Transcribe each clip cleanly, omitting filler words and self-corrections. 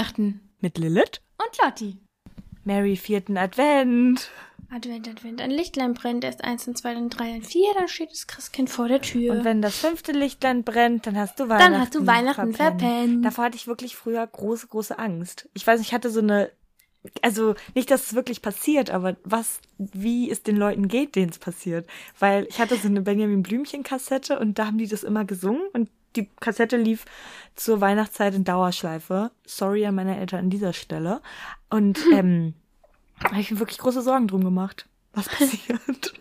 Weihnachten. Mit Lilith und Lotti. Merry 4. Advent. Advent, Advent. Ein Lichtlein brennt, erst 1 und 2, dann 3 und 4, dann steht das Christkind vor der Tür. Und wenn das 5. Lichtlein brennt, dann hast du Weihnachten verpennt. Davor hatte ich wirklich früher große, große Angst. Ich weiß nicht, ich hatte so eine, also nicht, dass es wirklich passiert, aber wie es den Leuten geht, denen es passiert. Weil ich hatte so eine Benjamin Blümchen-Kassette und da haben die das immer gesungen und die Kassette lief zur Weihnachtszeit in Dauerschleife. Sorry an meine Eltern an dieser Stelle. Und da habe ich mir wirklich große Sorgen drum gemacht, was passiert.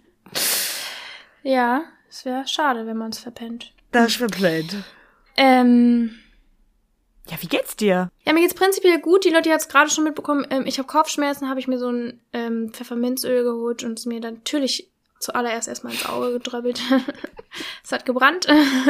Ja, es wäre schade, wenn man es verpennt. Das verpennt. Ja, wie geht's dir? Ja, mir geht's prinzipiell gut. Die Leute hat es gerade schon mitbekommen. Ich habe Kopfschmerzen, habe ich mir so ein Pfefferminzöl geholt und es mir dann natürlich zuallererst erstmal ins Auge gedröppelt. Es hat gebrannt.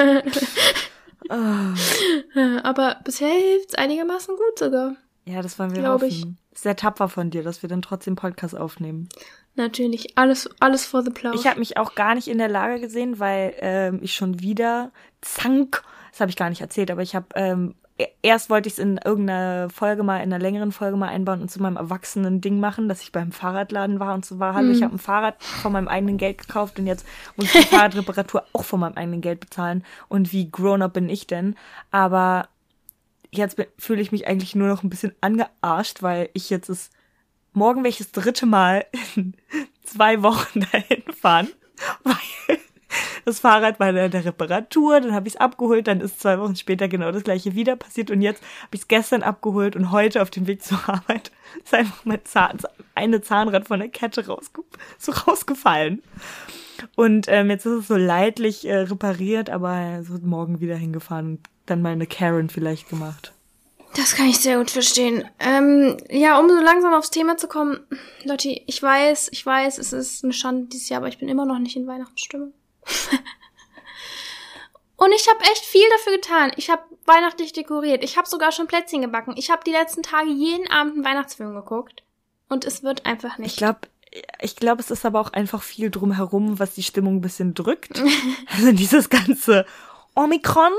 Aber bisher hilft's einigermaßen gut sogar. Ja, das wollen wir Glaub hoffen. ich. Sehr tapfer von dir, dass wir dann trotzdem Podcast aufnehmen. Natürlich, alles for the Plausch. Ich habe mich auch gar nicht in der Lage gesehen, weil ich schon wieder das habe ich gar nicht erzählt, aber ich habe erst wollte ich es in irgendeiner Folge mal, in einer längeren Folge mal einbauen und zu meinem Erwachsenen-Ding machen, dass ich beim Fahrradladen war und so war. Hallo, ich habe ein Fahrrad von meinem eigenen Geld gekauft und jetzt muss ich die Fahrradreparatur auch von meinem eigenen Geld bezahlen. Und wie grown-up bin ich denn? Aber jetzt fühle ich mich eigentlich nur noch ein bisschen angearscht, weil ich jetzt morgen welches 3. Mal in 2 Wochen dahin fahren, weil das Fahrrad war in der Reparatur, dann habe ich es abgeholt, dann ist 2 Wochen später genau das gleiche wieder passiert und jetzt habe ich es gestern abgeholt und heute auf dem Weg zur Arbeit ist einfach mein eine Zahnrad von der Kette rausgefallen. Und jetzt ist es so leidlich repariert, aber es wird morgen wieder hingefahren und dann mal eine Karen vielleicht gemacht. Das kann ich sehr gut verstehen. Ja, um so langsam aufs Thema zu kommen, Lotti, ich weiß, es ist eine Schande dieses Jahr, aber ich bin immer noch nicht in Weihnachtsstimmung. Und ich habe echt viel dafür getan. Ich habe weihnachtlich dekoriert. Ich habe sogar schon Plätzchen gebacken. Ich habe die letzten Tage jeden Abend einen Weihnachtsfilm geguckt. Und es wird einfach nicht. Ich glaube, es ist aber auch einfach viel drumherum, was die Stimmung ein bisschen drückt. Also dieses ganze Omikron.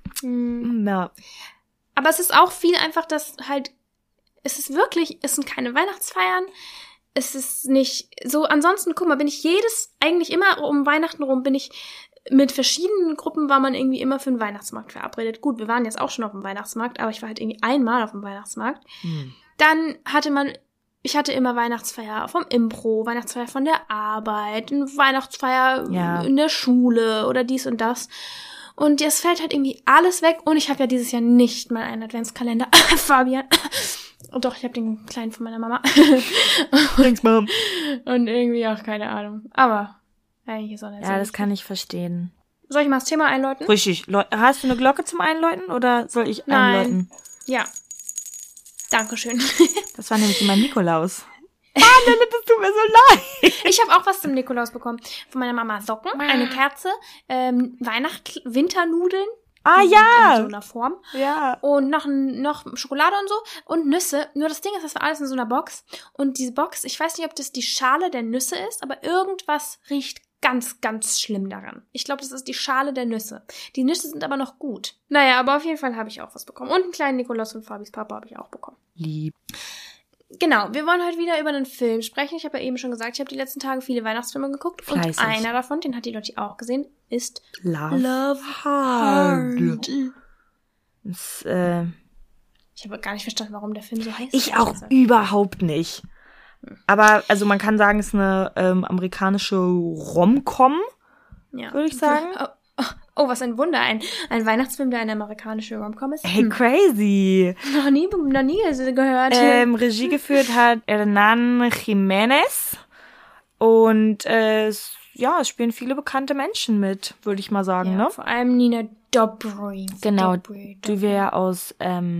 Ja. Aber es ist auch viel einfach, dass halt, es sind keine Weihnachtsfeiern. Es ist nicht so, ansonsten, guck mal, eigentlich immer um Weihnachten rum bin ich mit verschiedenen Gruppen war man irgendwie immer für einen Weihnachtsmarkt verabredet. Gut, wir waren jetzt auch schon auf dem Weihnachtsmarkt, aber ich war halt irgendwie einmal auf dem Weihnachtsmarkt. Dann ich hatte immer Weihnachtsfeier vom Impro, Weihnachtsfeier von der Arbeit, eine Weihnachtsfeier in der Schule oder dies und das. Und jetzt fällt halt irgendwie alles weg und ich habe ja dieses Jahr nicht mal einen Adventskalender. Fabian. Oh doch, ich habe den kleinen von meiner Mama. Thanks, Mom. Und irgendwie auch keine Ahnung. Aber eigentlich ist auch nicht so. Ja, das kann ich verstehen. Soll ich mal das Thema einläuten? Richtig. Hast du eine Glocke zum Einläuten oder soll ich einläuten? Ja. Dankeschön. Das war nämlich immer Nikolaus. Lilith, das tut mir so leid. Ich habe auch was zum Nikolaus bekommen. Von meiner Mama Socken, eine Kerze, Winternudeln. Ah, ja. In so einer Form. Ja. Und noch Schokolade und so. Und Nüsse. Nur das Ding ist, das war alles in so einer Box. Und diese Box, ich weiß nicht, ob das die Schale der Nüsse ist, aber irgendwas riecht ganz, ganz schlimm daran. Ich glaube, das ist die Schale der Nüsse. Die Nüsse sind aber noch gut. Naja, aber auf jeden Fall habe ich auch was bekommen. Und einen kleinen Nikolaus von Fabis Papa habe ich auch bekommen. Lieb. Genau, wir wollen heute wieder über einen Film sprechen. Ich habe ja eben schon gesagt, ich habe die letzten Tage viele Weihnachtsfilme geguckt. Fleißig. Und einer davon, den hat die Lotti auch gesehen, ist Love Hard. Das, ich habe gar nicht verstanden, warum der Film so heißt. Ich auch überhaupt nicht. Aber, also man kann sagen, es ist eine amerikanische Rom-Com, würde ich sagen. Oh, was ein Wunder. Ein Weihnachtsfilm, der eine amerikanische Rom-Com ist. Hey, crazy. Noch nie gehört. Regie geführt hat Hernan Jiménez. Und es spielen viele bekannte Menschen mit, würde ich mal sagen, ja, ne? Vor allem Nina Dobrev. Genau, die wäre aus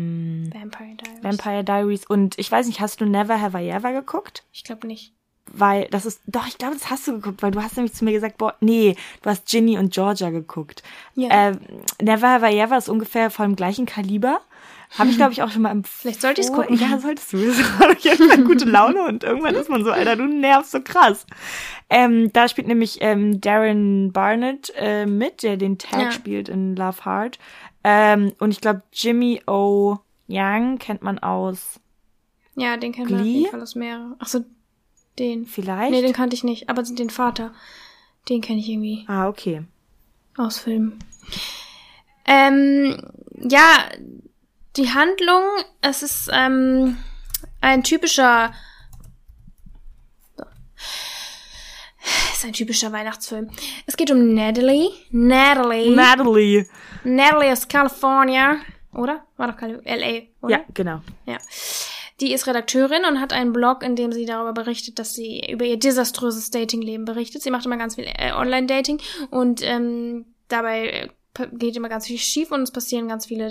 Vampire Diaries. Und ich weiß nicht, hast du Never Have I Ever geguckt? Ich glaube nicht. Weil ich glaube, das hast du geguckt, weil du hast nämlich zu mir gesagt, du hast Ginny und Georgia geguckt. Ja. Never Have I Ever ist ungefähr von dem gleichen Kaliber. Habe ich, glaube ich, auch schon mal empfohlen. Vielleicht sollte ich es gucken. Ja, solltest du. Das hat jetzt eine gute Laune und irgendwann ist man so, Alter, du nervst so krass. Da spielt nämlich Darren Barnett mit, der den Tag spielt in Love Hard. Und ich glaube, Jimmy O. Young kennt man aus Ja, den kennt man auf jeden Fall aus mehreren. Achso, den. Vielleicht? Nee, den kannte ich nicht, aber den Vater, den kenne ich irgendwie. Ah, okay. Aus Filmen. Ja, die Handlung, es ist ein typischer Weihnachtsfilm. Es geht um Natalie aus California, oder? War doch L.A., oder? Ja, genau. Ja. Die ist Redakteurin und hat einen Blog, in dem sie darüber berichtet, dass sie über ihr desaströses Datingleben berichtet. Sie macht immer ganz viel Online-Dating und dabei geht immer ganz viel schief und es passieren ganz viele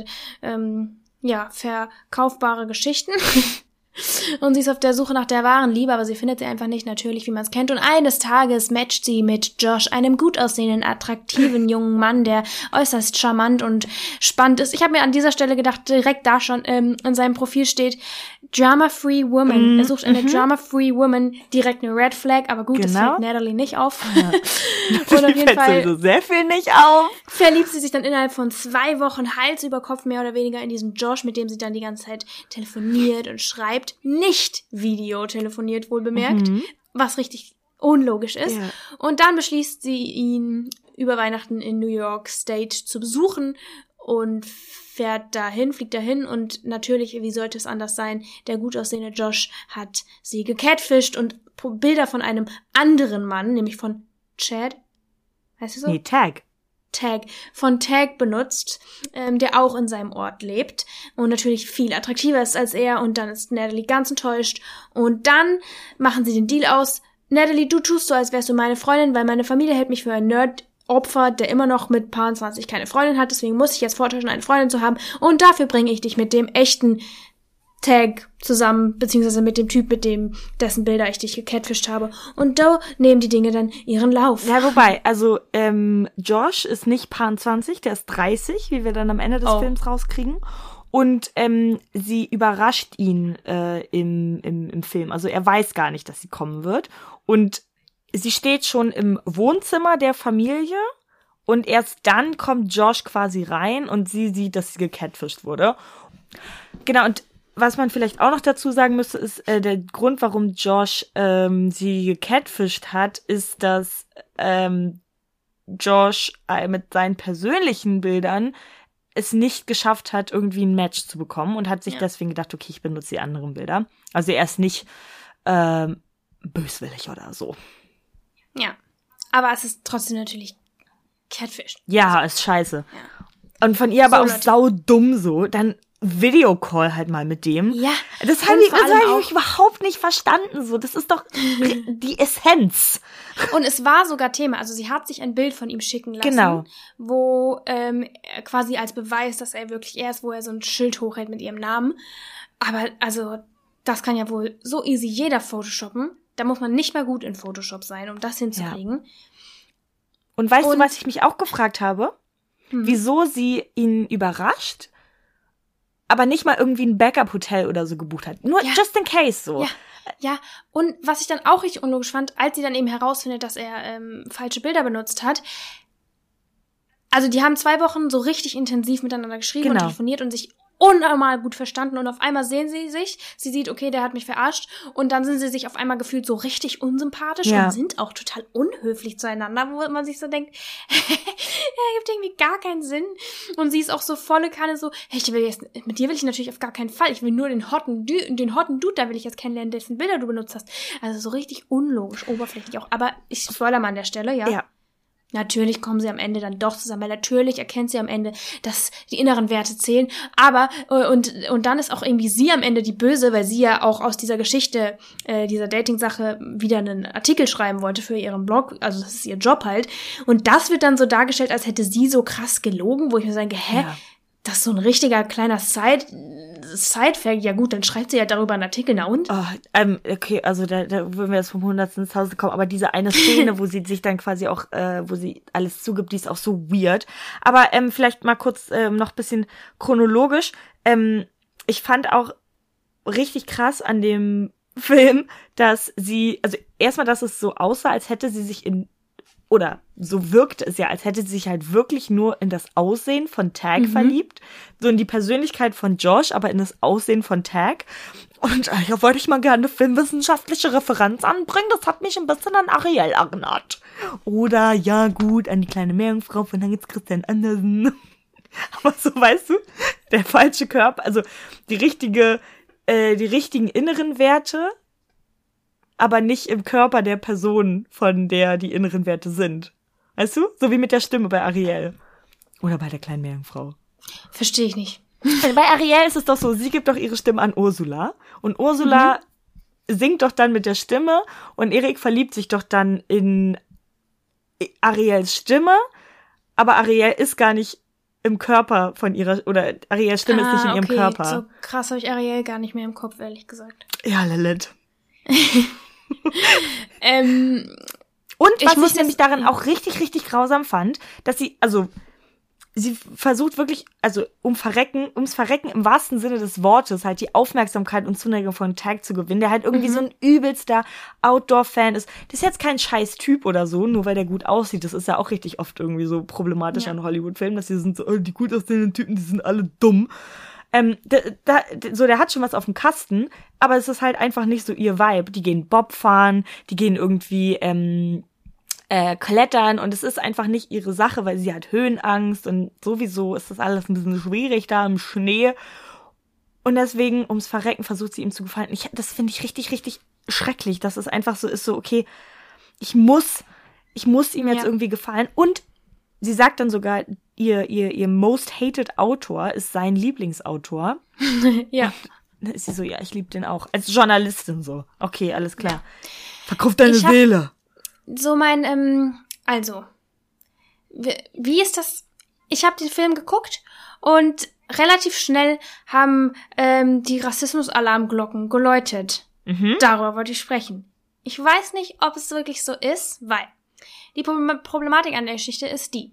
verkaufbare Geschichten. Und sie ist auf der Suche nach der wahren Liebe, aber sie findet sie einfach nicht, natürlich, wie man es kennt. Und eines Tages matcht sie mit Josh, einem gut aussehenden, attraktiven jungen Mann, der äußerst charmant und spannend ist. Ich habe mir an dieser Stelle gedacht, direkt da schon in seinem Profil steht Drama-Free Woman. Er sucht eine Drama-Free Woman, direkt eine Red Flag, aber gut, das fällt Natalie nicht auf. Ja. Und auf jeden Fall sowieso sehr viel nicht auf. Verliebt sie sich dann innerhalb von 2 Wochen Hals über Kopf mehr oder weniger in diesen Josh, mit dem sie dann die ganze Zeit telefoniert und schreibt. Nicht Video telefoniert, wohl bemerkt, was richtig unlogisch ist. Ja. Und dann beschließt sie, ihn über Weihnachten in New York State zu besuchen und fliegt dahin und natürlich, wie sollte es anders sein, der gut aussehende Josh hat sie gecatfisht und Bilder von einem anderen Mann, nämlich von Chad, heißt es so? Nee, Tag benutzt, der auch in seinem Ort lebt und natürlich viel attraktiver ist als er, und dann ist Natalie ganz enttäuscht und dann machen sie den Deal aus. Natalie, du tust so, als wärst du meine Freundin, weil meine Familie hält mich für ein Nerd-Opfer, der immer noch mit Paar 20 keine Freundin hat, deswegen muss ich jetzt vortäuschen, eine Freundin zu haben, und dafür bringe ich dich mit dem echten Tag zusammen, beziehungsweise mit dem Typ, dessen Bilder ich dich gecatfischt habe. Und da nehmen die Dinge dann ihren Lauf. Ja, wobei, also Josh ist nicht Paar 20, der ist 30, wie wir dann am Ende des Films rauskriegen. Und sie überrascht ihn im Film. Also er weiß gar nicht, dass sie kommen wird. Und sie steht schon im Wohnzimmer der Familie. Und erst dann kommt Josh quasi rein und sie sieht, dass sie gecatfischt wurde. Genau, und was man vielleicht auch noch dazu sagen müsste, ist, der Grund, warum Josh sie gecatfischt hat, ist, dass Josh mit seinen persönlichen Bildern es nicht geschafft hat, irgendwie ein Match zu bekommen und hat sich deswegen gedacht, okay, ich benutze die anderen Bilder. Also er ist nicht böswillig oder so. Ja, aber es ist trotzdem natürlich Catfish. Ja, ist scheiße. Ja. Und von ihr aber auch saudumm so, dann Videocall halt mal mit dem. Ja. Das habe ich überhaupt nicht verstanden. So, das ist doch die Essenz. Und es war sogar Thema. Also sie hat sich ein Bild von ihm schicken lassen, genau, wo quasi als Beweis, dass er wirklich er ist, wo er so ein Schild hochhält mit ihrem Namen. Aber also das kann ja wohl so easy jeder photoshoppen. Da muss man nicht mal gut in Photoshop sein, um das hinzukriegen. Ja. Und weißt du, was ich mich auch gefragt habe? Wieso sie ihn überrascht, aber nicht mal irgendwie ein Backup-Hotel oder so gebucht hat. Nur just in case so. Ja, und was ich dann auch richtig unlogisch fand, als sie dann eben herausfindet, dass er falsche Bilder benutzt hat. Also die haben 2 Wochen so richtig intensiv miteinander geschrieben und telefoniert und sich unnormal gut verstanden, und auf einmal sehen sie sich, sie sieht, okay, der hat mich verarscht, und dann sind sie sich auf einmal gefühlt so richtig unsympathisch und sind auch total unhöflich zueinander, wo man sich so denkt, gibt irgendwie gar keinen Sinn. Und sie ist auch so volle Kanne so, hey, mit dir will ich natürlich auf gar keinen Fall, ich will nur den hotten Dude, da will ich jetzt kennenlernen, dessen Bilder du benutzt hast. Also so richtig unlogisch, oberflächlich auch, aber ich spoilere mal an der Stelle, ja. Natürlich kommen sie am Ende dann doch zusammen, weil natürlich erkennt sie am Ende, dass die inneren Werte zählen, aber und dann ist auch irgendwie sie am Ende die Böse, weil sie ja auch aus dieser Geschichte, dieser Dating-Sache wieder einen Artikel schreiben wollte für ihren Blog, also das ist ihr Job halt, und das wird dann so dargestellt, als hätte sie so krass gelogen, wo ich mir sage, das ist so ein richtiger kleiner Side-Fact. Ja gut, dann schreibt sie ja darüber einen Artikel, na und? Okay, also da würden wir jetzt vom Hundertsten ins Haus kommen, aber diese eine Szene, wo sie sich dann quasi auch, wo sie alles zugibt, die ist auch so weird. Aber vielleicht mal kurz noch ein bisschen chronologisch. Ich fand auch richtig krass an dem Film, dass sie, also erstmal, dass es so aussah, als hätte sie sich in oder so wirkte es ja, als hätte sie sich halt wirklich nur in das Aussehen von Tag verliebt. So in die Persönlichkeit von Josh, aber in das Aussehen von Tag. Und hier wollte ich mal gerne eine filmwissenschaftliche Referenz anbringen. Das hat mich ein bisschen an Ariel erinnert. Oder, ja gut, an die kleine Meerjungfrau von Hans Christian Andersen. Aber so, weißt du, der falsche Körper, also die richtigen inneren Werte, aber nicht im Körper der Person, von der die inneren Werte sind. Weißt du? So wie mit der Stimme bei Ariel. Oder bei der kleinen Meerjungfrau. Verstehe ich nicht. Bei Ariel ist es doch so, sie gibt doch ihre Stimme an Ursula. Und Ursula singt doch dann mit der Stimme und Erik verliebt sich doch dann in Ariels Stimme, aber Ariel ist gar nicht im Körper von ihrer, oder Ariels Stimme ist nicht in ihrem Körper. So krass habe ich Ariel gar nicht mehr im Kopf, ehrlich gesagt. Ja, Lilith. Und was ich nämlich darin auch richtig, richtig grausam fand, dass sie versucht wirklich, also ums Verrecken im wahrsten Sinne des Wortes halt die Aufmerksamkeit und Zuneigung von Tag zu gewinnen, der halt irgendwie so ein übelster Outdoor-Fan ist. Das ist jetzt kein scheiß Typ oder so, nur weil der gut aussieht. Das ist ja auch richtig oft irgendwie so problematisch an Hollywood-Filmen, dass die sind so, die gut aussehenden Typen, die sind alle dumm. Der hat schon was auf dem Kasten, aber es ist halt einfach nicht so ihr Vibe. Die gehen Bob fahren, die gehen irgendwie klettern und es ist einfach nicht ihre Sache, weil sie hat Höhenangst und sowieso ist das alles ein bisschen schwierig da im Schnee und deswegen ums Verrecken versucht sie ihm zu gefallen. Das finde ich richtig, richtig schrecklich, dass es einfach so ist, so okay, ich muss ihm jetzt irgendwie gefallen und sie sagt dann sogar, ihr most hated Autor ist sein Lieblingsautor. Ja. Und dann ist sie so, ja, ich liebe den auch. Als Journalistin so. Okay, alles klar. Verkauf deine Seele. So wie ist das? Ich habe den Film geguckt und relativ schnell haben die Rassismus-Alarmglocken geläutet. Darüber wollte ich sprechen. Ich weiß nicht, ob es wirklich so ist, weil die Problematik an der Geschichte ist die,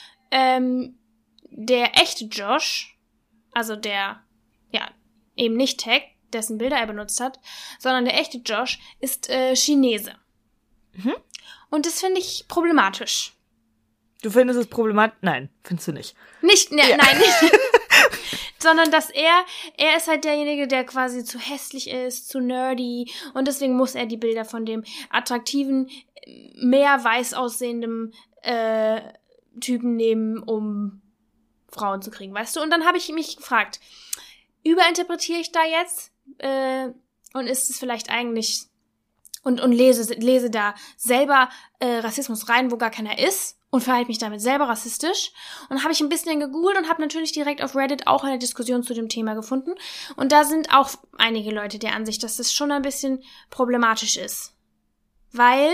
der echte Josh, also der, ja, eben nicht Tag, dessen Bilder er benutzt hat, sondern der echte Josh ist Chinese. Und das finde ich problematisch. Du findest es problematisch? Nein, findest du nicht. Nein, nicht. Sondern dass er ist halt derjenige, der quasi zu hässlich ist, zu nerdy und deswegen muss er die Bilder von dem attraktiven, mehr weiß aussehenden Typen nehmen, um Frauen zu kriegen, weißt du? Und dann habe ich mich gefragt, überinterpretiere ich da jetzt und ist es vielleicht eigentlich und lese da selber Rassismus rein, wo gar keiner ist und verhalte mich damit selber rassistisch. Und dann habe ich ein bisschen gegoogelt und habe natürlich direkt auf Reddit auch eine Diskussion zu dem Thema gefunden. Und da sind auch einige Leute der Ansicht, dass das schon ein bisschen problematisch ist. Weil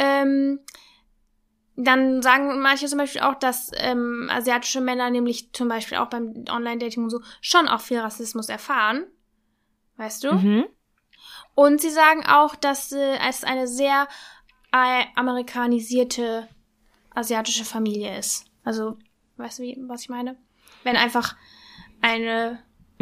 dann sagen manche zum Beispiel auch, dass asiatische Männer nämlich zum Beispiel auch beim Online-Dating und so schon auch viel Rassismus erfahren. Weißt du? Und sie sagen auch, dass es eine sehr amerikanisierte asiatische Familie ist. Also, weißt du, was ich meine? Wenn einfach eine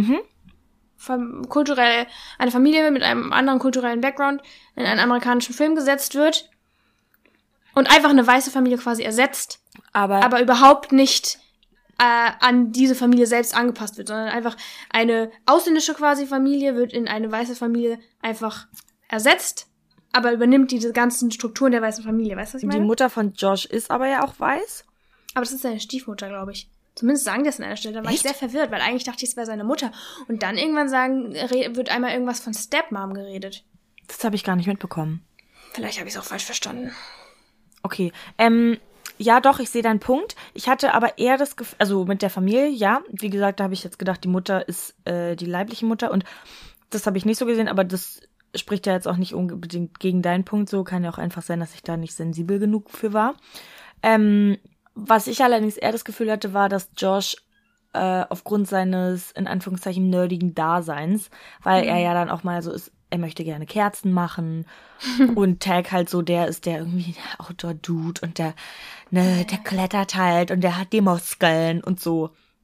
eine Familie mit einem anderen kulturellen Background in einen amerikanischen Film gesetzt wird und einfach eine weiße Familie quasi ersetzt, aber überhaupt nicht an diese Familie selbst angepasst wird, sondern einfach eine ausländische quasi Familie wird in eine weiße Familie einfach ersetzt, aber übernimmt diese ganzen Strukturen der weißen Familie. Weißt du, was ich meine? Die Mutter von Josh ist aber ja auch weiß. Aber das ist seine Stiefmutter, glaube ich. Zumindest sagen die das an einer Stelle. Da war ich sehr verwirrt, weil eigentlich dachte ich, es wäre seine Mutter. Und dann irgendwann wird einmal irgendwas von Stepmom geredet. Das habe ich gar nicht mitbekommen. Vielleicht habe ich es auch falsch verstanden. Okay, ja, doch, ich sehe deinen Punkt. Ich hatte aber eher das Gefühl, also mit der Familie, ja, wie gesagt, da habe ich jetzt gedacht, die Mutter ist die leibliche Mutter und das habe ich nicht so gesehen, aber das spricht ja jetzt auch nicht unbedingt gegen deinen Punkt, so kann ja auch einfach sein, dass ich da nicht sensibel genug für war. Was ich allerdings eher das Gefühl hatte, war, dass Josh aufgrund seines, in Anführungszeichen, nerdigen Daseins, weil er ja dann auch mal so ist, er möchte gerne Kerzen machen und Tag halt so der ist, der irgendwie der Outdoor-Dude und der klettert halt und der hat die Muskeln und so.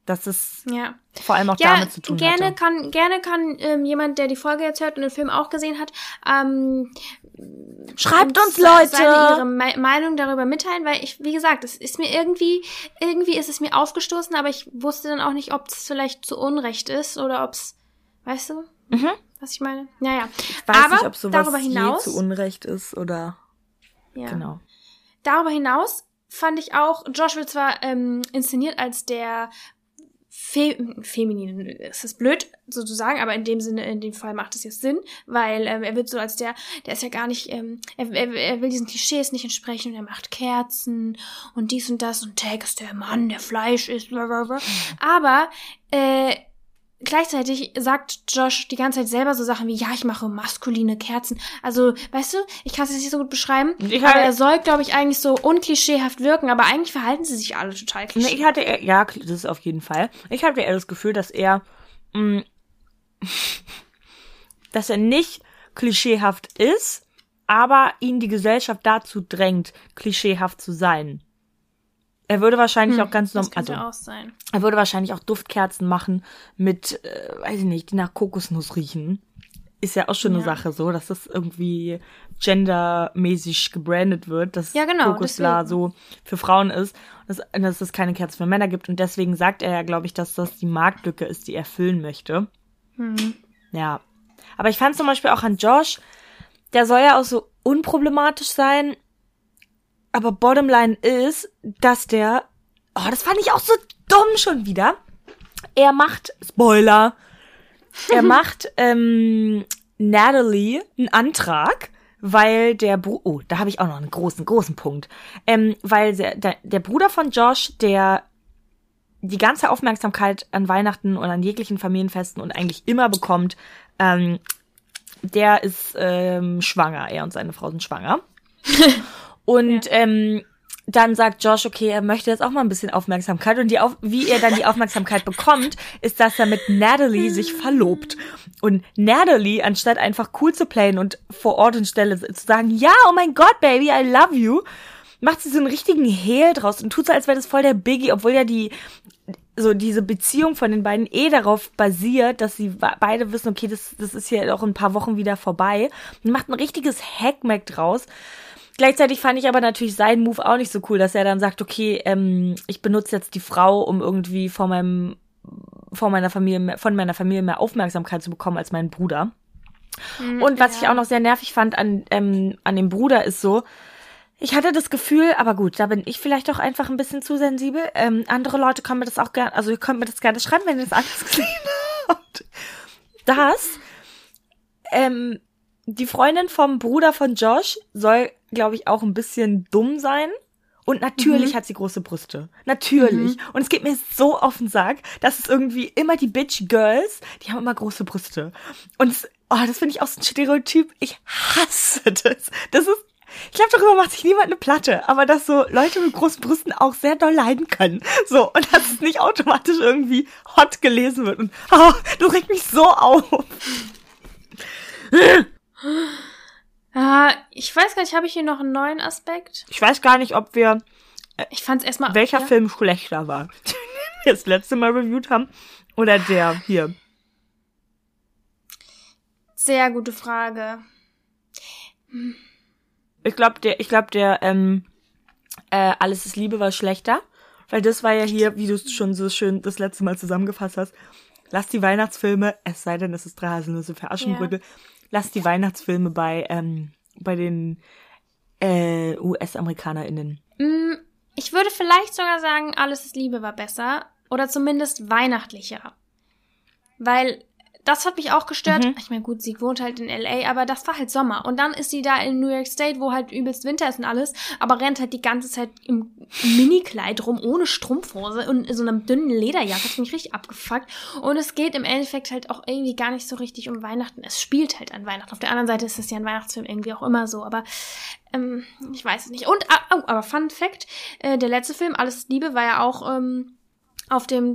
dass es Ja. vor allem auch damit zu tun gerne hatte. kann jemand, der die Folge jetzt hört und den Film auch gesehen hat, Schreibt uns, Leute! ihre Meinung darüber mitteilen, weil wie gesagt, es ist mir irgendwie ist es mir aufgestoßen, aber ich wusste dann auch nicht, ob es vielleicht zu Unrecht ist oder ob es, weißt du, was ich meine? Naja. Ich weiß aber nicht, ob sowas darüber hinaus, je zu Unrecht ist oder ja. genau. Darüber hinaus fand ich auch, Josh wird zwar inszeniert als der feminin, es ist blöd sozusagen, aber in dem Sinne, in dem Fall macht es jetzt Sinn, weil er wird so als der ist ja gar nicht, er will diesen Klischees nicht entsprechen und er macht Kerzen und dies und das und Tag ist der Mann, der Fleisch isst, blablabla. Aber gleichzeitig sagt Josh die ganze Zeit selber so Sachen wie, ja, ich mache maskuline Kerzen. Also, weißt du, ich kann es jetzt nicht so gut beschreiben, aber er soll, glaube ich, eigentlich so unklischeehaft wirken, aber eigentlich verhalten sie sich alle total klischeehaft. Ja, das ist auf jeden Fall. Ich hatte eher das Gefühl, dass er nicht klischeehaft ist, aber ihn die Gesellschaft dazu drängt, klischeehaft zu sein. Er würde wahrscheinlich auch ganz normal, er würde wahrscheinlich auch Duftkerzen machen mit, weiß ich nicht, die nach Kokosnuss riechen. Ist ja auch schon eine Sache so, dass das irgendwie gendermäßig gebrandet wird, dass Kokosla so für Frauen ist, dass es keine Kerzen für Männer gibt. Und deswegen sagt er ja, glaube ich, dass das die Marktlücke ist, die er füllen möchte. Ja. Aber ich fand zum Beispiel auch an Josh, der soll ja auch so unproblematisch sein. Aber Bottomline ist, dass das fand ich auch so dumm schon wieder. Er macht, Spoiler, Natalie einen Antrag, weil da habe ich auch noch einen großen Punkt. Weil der Bruder von Josh, der die ganze Aufmerksamkeit an Weihnachten und an jeglichen Familienfesten und eigentlich immer bekommt, der ist schwanger. Er und seine Frau sind schwanger. Und dann sagt Josh, okay, er möchte jetzt auch mal ein bisschen Aufmerksamkeit. Und wie er dann die Aufmerksamkeit bekommt, ist, dass er mit Natalie sich verlobt. Und Natalie, anstatt einfach cool zu playen und vor Ort und Stelle zu sagen, ja, oh mein Gott, Baby, I love you, macht sie so einen richtigen Hehl draus und tut so, als wäre das voll der Biggie, obwohl ja diese Beziehung von den beiden darauf basiert, dass sie beide wissen, okay, das ist ja auch in ein paar Wochen wieder vorbei. Und macht ein richtiges Hackmack draus. Gleichzeitig fand ich aber natürlich seinen Move auch nicht so cool, dass er dann sagt, okay, ich benutze jetzt die Frau, um irgendwie von meiner Familie mehr Aufmerksamkeit zu bekommen als mein Bruder. Und was ich auch noch sehr nervig fand an dem Bruder ist so, ich hatte das Gefühl, aber gut, da bin ich vielleicht auch einfach ein bisschen zu sensibel. Andere Leute können mir das auch gerne, also ihr könnt mir das gerne schreiben, wenn ihr das anders gesehen habt. Dass die Freundin vom Bruder von Josh soll, glaube ich, auch ein bisschen dumm sein. Und natürlich hat sie große Brüste. Natürlich. Und es geht mir so auf den Sack, dass es irgendwie immer die Bitch-Girls, die haben immer große Brüste. Und das finde ich auch so ein Stereotyp. Ich hasse das. Ich glaube, darüber macht sich niemand eine Platte. Aber dass so Leute mit großen Brüsten auch sehr doll leiden können. So, und dass es nicht automatisch irgendwie hot gelesen wird. Und du regst mich so auf. Ich weiß gar nicht, habe ich hier noch einen neuen Aspekt? Ich weiß gar nicht, ob wir ich fand's erstmal welcher Film schlechter war. Den wir das letzte Mal reviewed haben oder der hier. Sehr gute Frage. Ich glaube der Alles ist Liebe war schlechter, weil das war ja hier, wie du es schon so schön das letzte Mal zusammengefasst hast. Lass die Weihnachtsfilme, es sei denn, es ist 3 Haselnüsse für Aschenbrödel. Lass die Weihnachtsfilme bei den US-AmerikanerInnen. Ich würde vielleicht sogar sagen, Alles ist Liebe war besser. Oder zumindest weihnachtlicher. Weil das hat mich auch gestört. Ich meine, gut, sie wohnt halt in L.A., aber das war halt Sommer. Und dann ist sie da in New York State, wo halt übelst Winter ist und alles, aber rennt halt die ganze Zeit im Minikleid rum, ohne Strumpfhose und in so einer dünnen Lederjacke. Das hat mich richtig abgefuckt. Und es geht im Endeffekt halt auch irgendwie gar nicht so richtig um Weihnachten. Es spielt halt an Weihnachten. Auf der anderen Seite ist es ja ein Weihnachtsfilm irgendwie auch immer so, aber ich weiß es nicht. Und, aber Fun Fact, der letzte Film, Alles ist Liebe, war ja auch auf dem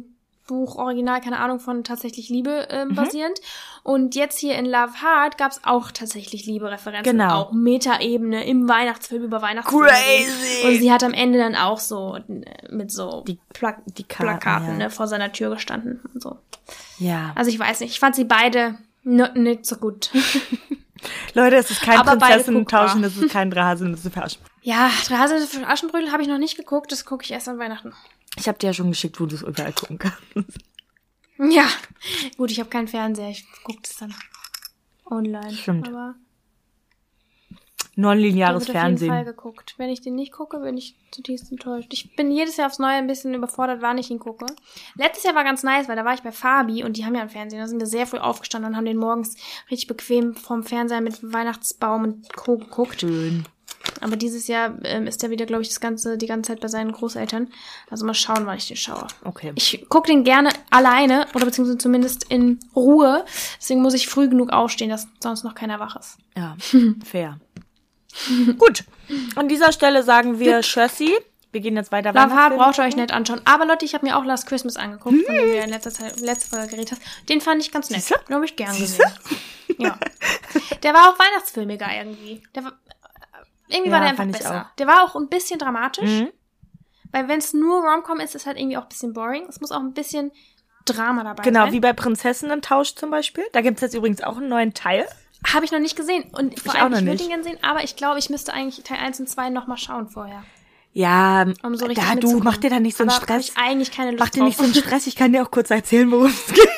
Buch Original, keine Ahnung, von Tatsächlich Liebe basierend. Und jetzt hier in Love Heart gab's auch Tatsächlich Liebe-Referenzen. Genau. Auch Metaebene im Weihnachtsfilm über Weihnachtsfilme. Crazy! Und sie hat am Ende dann auch so mit so Die Karten, Plakaten ja. vor seiner Tür gestanden und so. Ja. Also ich weiß nicht, ich fand sie beide nicht so gut. Leute, es ist kein Aber beide Prinzessinnen-Tauschen, guckbar. es ist kein drei Haselnüsse für Aschenbrödel. Ja, Drei Haselnüsse für Aschenbrödel habe ich noch nicht geguckt, das gucke ich erst an Weihnachten. Ich habe dir ja schon geschickt, wo du es überall gucken kannst. Ja, gut, ich habe keinen Fernseher, ich gucke das dann online. Stimmt. Aber Nonlineares der wird auf jeden Fall Fernsehen. geguckt. Wenn ich den nicht gucke, bin ich zutiefst enttäuscht. Ich bin jedes Jahr aufs Neue ein bisschen überfordert, wann ich ihn gucke. Letztes Jahr war ganz nice, weil da war ich bei Fabi und die haben ja einen Fernseher. Da sind wir sehr früh aufgestanden und haben den morgens richtig bequem vorm Fernseher mit Weihnachtsbaum und Co. geguckt. Schön. Aber dieses Jahr ist er wieder, glaube ich, die ganze Zeit bei seinen Großeltern. Also mal schauen, wann ich den schaue. Okay. Ich gucke den gerne alleine oder beziehungsweise zumindest in Ruhe. Deswegen muss ich früh genug aufstehen, dass sonst noch keiner wach ist. Ja, fair. Gut. An dieser Stelle sagen wir Tschüssi. Wir gehen jetzt weiter. Love Heart Weihnachtsfilme braucht ihr euch gucken. nicht anschauen. Aber Leute, ich habe mir auch Last Christmas angeguckt, von dem wir in letzte Folge geredet haben. Den fand ich ganz nett. Den habe ich gern gesehen. Ja. Der war auch weihnachtsfilmiger irgendwie. Irgendwie Ja, war der einfach fand ich besser. auch. Der war auch ein bisschen dramatisch. Mhm. Weil wenn es nur Rom-Com ist, ist halt irgendwie auch ein bisschen boring. Es muss auch ein bisschen Drama dabei Genau, sein. wie bei Prinzessinnen-Tausch zum Beispiel. Da gibt es jetzt übrigens auch einen neuen Teil. Habe ich noch nicht gesehen. Und vor Ich allem, auch noch ich würde nicht. ihn gerne sehen, aber ich glaube, ich müsste eigentlich Teil 1 und 2 nochmal schauen vorher. Ja, Um so richtig da du, mitzukommen. mach dir da nicht so einen Aber hab Stress. ich eigentlich keine Lust Mach dir nicht so drauf. einen Stress. Ich kann dir auch kurz erzählen, worum es geht.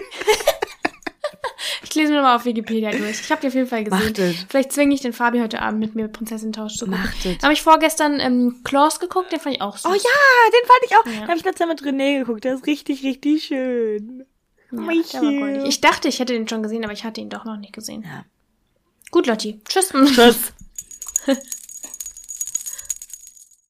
Ich lese mir mal auf Wikipedia durch. Ich habe die auf jeden Fall gesehen. Machtet. Vielleicht zwinge ich den Fabi heute Abend mit mir Prinzessin-Tausch zu gucken. Machtet. Da habe ich vorgestern Klaus geguckt, den fand ich auch süß. Oh ja, den fand ich auch. Ja. Da habe ich letztes Mal mit René geguckt. Der ist richtig, richtig schön. Ja, der war goldig. Ich dachte, ich hätte den schon gesehen, aber ich hatte ihn doch noch nicht gesehen. Ja. Gut, Lotti. Tschüss. Tschüss.